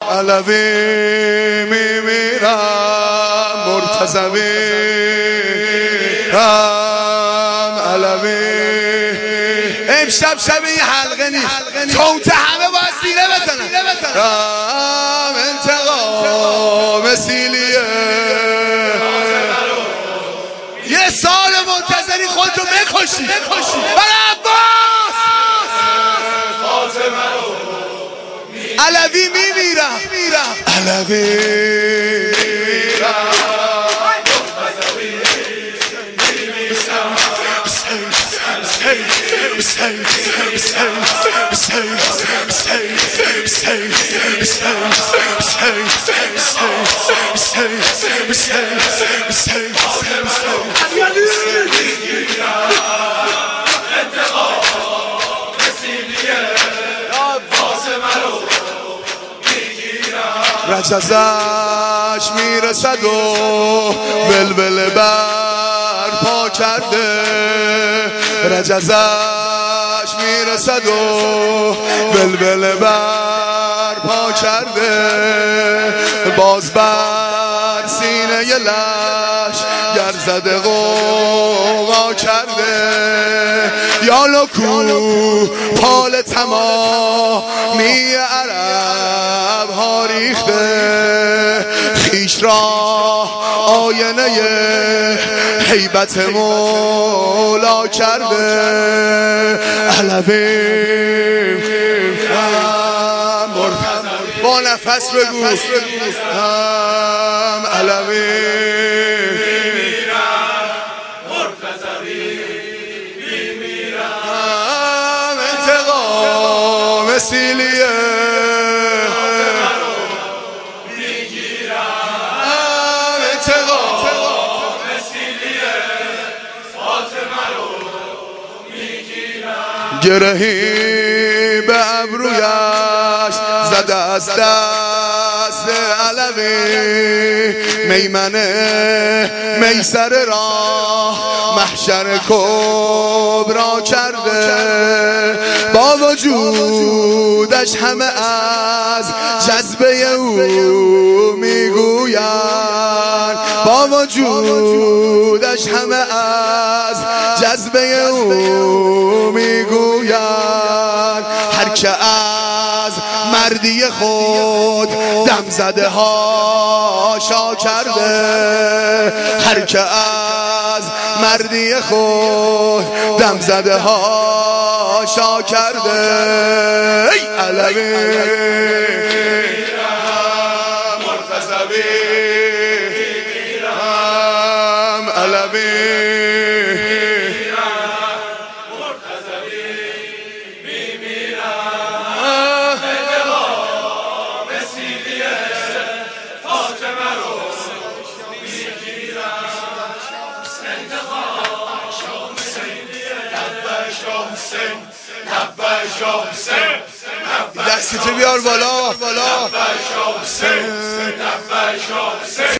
علوی میمیرم مرتضی میمیرم علوی. امشب شب این حلقه نیست، توت همه باید سینه بزنن. انتقام سیلیه یه سال منتظری خودتو بکشی برای عباس. علوی میمیرم علوی میمیرم رجزش میرسد و ولوله برپا کرده. رجزش میرسد و ولوله برپا کرده. باز بر سینه لش گر زده غوغا کرده. یالو کو پال تمامی عرب ها ریخته. خیش را آینه هیبت مولا کرده. علوی با نفس بگو هم علوی هم انتقام سیلیه گرهی به ابرویش زده از دست علوی. میمنه میسر را محشر کبرا کرده. با وجودش همه از جذبه او میگویند. با وجودش همه از جذبه او میگویند. هر که از مردی خود دم زده ها شا کرده. هر که از مردی خود دم زده ها شا کرده. ای علوی مرتضی هم علوی دستیتو بیار بالا